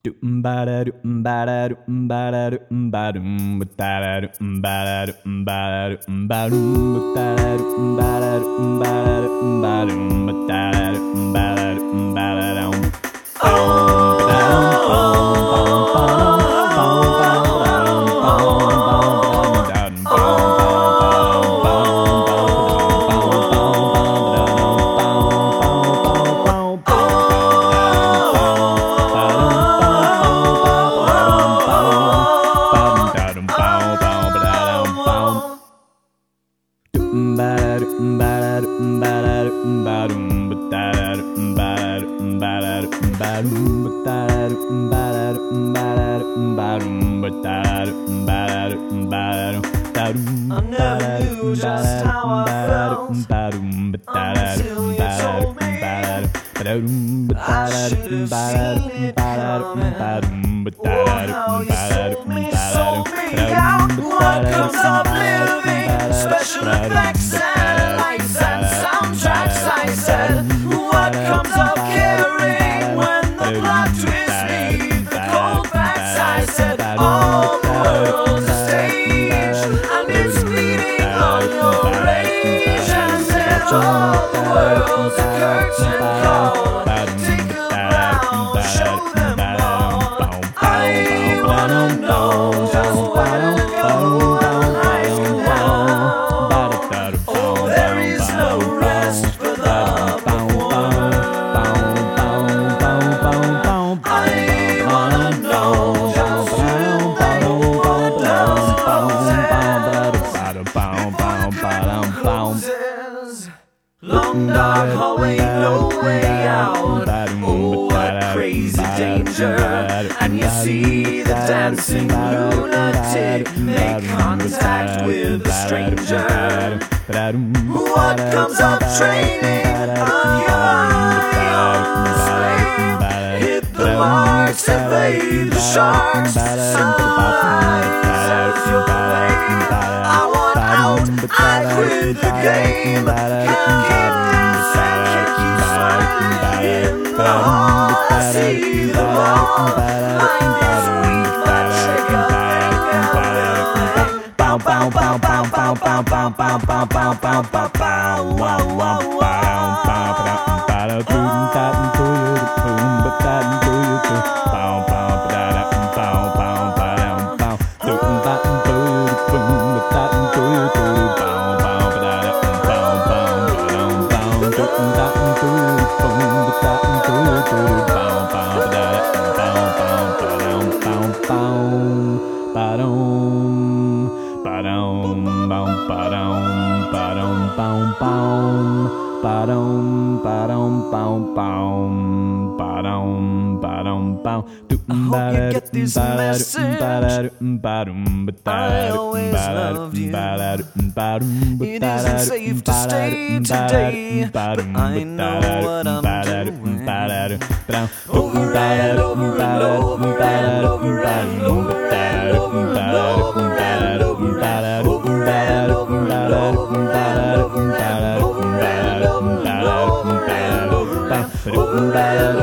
I never knew just how I felt until you told me I should have seen it coming. Oh, how you sold me out. What comes of living? Special effects, satellites, and soundtracks. I said, what comes of caring when the plot twists leave the cold facts? I said, all the world's a stage and it's bleeding on your rage. I said, all the world's a curtain call. Take a bow, show them all. I wanna know just what it goes. Oh, there is no rest for the poor. I wanna know just long dark hallway, no way out. Oh, what crazy danger. And you see the dancing lunatic make contact with a stranger. What comes of training on your slave? Hit the marks, evade the sharks, symbolize as your fate. I want out, I quit the game. Can't keep this, I can't keep smiling. In the hall, I see the wall. Mind is weak, my trigger finger. Bow, bow, bow, bow, bow, bow, bow, bow, bow, bow, bow, bow, bow, wow, wow, I hope you get this message. I always loved you. It isn't safe to stay today, but I know what I'm doing. Over and over and over and over and over and over and over and over and over and over and over and over and over and over and over and over and